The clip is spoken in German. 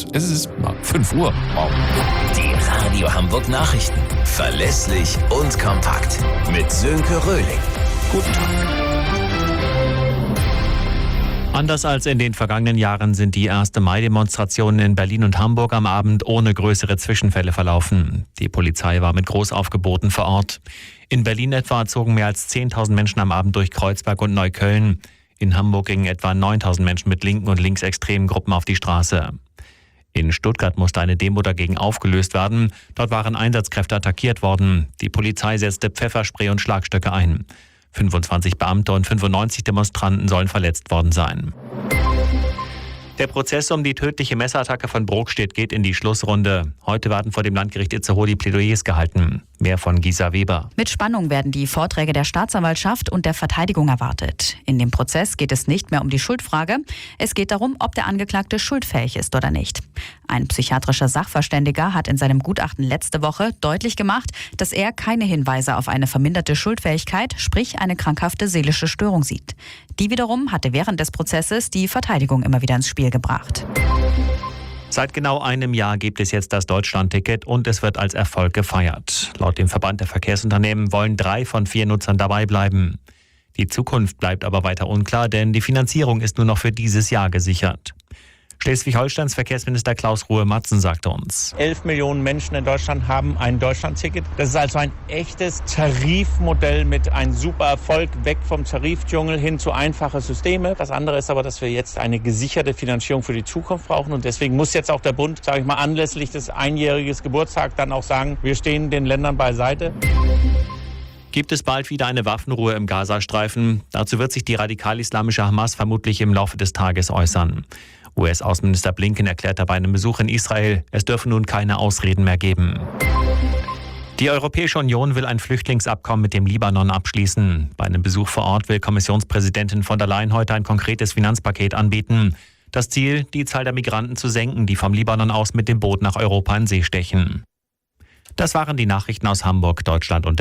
Es ist 5 Uhr. Wow. Die Radio Hamburg Nachrichten. Verlässlich und kompakt. Mit Sönke Röhling. Guten Tag. Anders als in den vergangenen Jahren sind die 1. Mai-Demonstrationen in Berlin und Hamburg am Abend ohne größere Zwischenfälle verlaufen. Die Polizei war mit Großaufgeboten vor Ort. In Berlin etwa zogen mehr als 10.000 Menschen am Abend durch Kreuzberg und Neukölln. In Hamburg gingen etwa 9.000 Menschen mit linken und linksextremen Gruppen auf die Straße. In Stuttgart musste eine Demo dagegen aufgelöst werden. Dort waren Einsatzkräfte attackiert worden. Die Polizei setzte Pfefferspray und Schlagstöcke ein. 25 Beamte und 95 Demonstranten sollen verletzt worden sein. Der Prozess um die tödliche Messerattacke von Brokstedt geht in die Schlussrunde. Heute werden vor dem Landgericht Itzehoe die Plädoyers gehalten. Mehr von Gisa Weber. Mit Spannung werden die Vorträge der Staatsanwaltschaft und der Verteidigung erwartet. In dem Prozess geht es nicht mehr um die Schuldfrage. Es geht darum, ob der Angeklagte schuldfähig ist oder nicht. Ein psychiatrischer Sachverständiger hat in seinem Gutachten letzte Woche deutlich gemacht, dass er keine Hinweise auf eine verminderte Schuldfähigkeit, sprich eine krankhafte seelische Störung sieht. Die wiederum hatte während des Prozesses die Verteidigung immer wieder ins Spiel gebracht. Seit genau einem Jahr gibt es jetzt das Deutschland-Ticket und es wird als Erfolg gefeiert. Laut dem Verband der Verkehrsunternehmen wollen 3 von 4 Nutzern dabei bleiben. Die Zukunft bleibt aber weiter unklar, denn die Finanzierung ist nur noch für dieses Jahr gesichert. Schleswig-Holsteins Verkehrsminister Klaus Ruhe-Matzen sagte uns: 11 Millionen Menschen in Deutschland haben ein Deutschland-Ticket. Das ist also ein echtes Tarifmodell mit einem super Erfolg, weg vom Tarifdschungel hin zu einfache Systeme. Das andere ist aber, dass wir jetzt eine gesicherte Finanzierung für die Zukunft brauchen. Und deswegen muss jetzt auch der Bund, sage ich mal, anlässlich des einjährigen Geburtstags dann auch sagen, wir stehen den Ländern beiseite. Gibt es bald wieder eine Waffenruhe im Gazastreifen? Dazu wird sich die radikal-islamische Hamas vermutlich im Laufe des Tages äußern. US-Außenminister Blinken erklärte bei einem Besuch in Israel, es dürfe nun keine Ausreden mehr geben. Die Europäische Union will ein Flüchtlingsabkommen mit dem Libanon abschließen. Bei einem Besuch vor Ort will Kommissionspräsidentin von der Leyen heute ein konkretes Finanzpaket anbieten. Das Ziel, die Zahl der Migranten zu senken, die vom Libanon aus mit dem Boot nach Europa in See stechen. Das waren die Nachrichten aus Hamburg, Deutschland und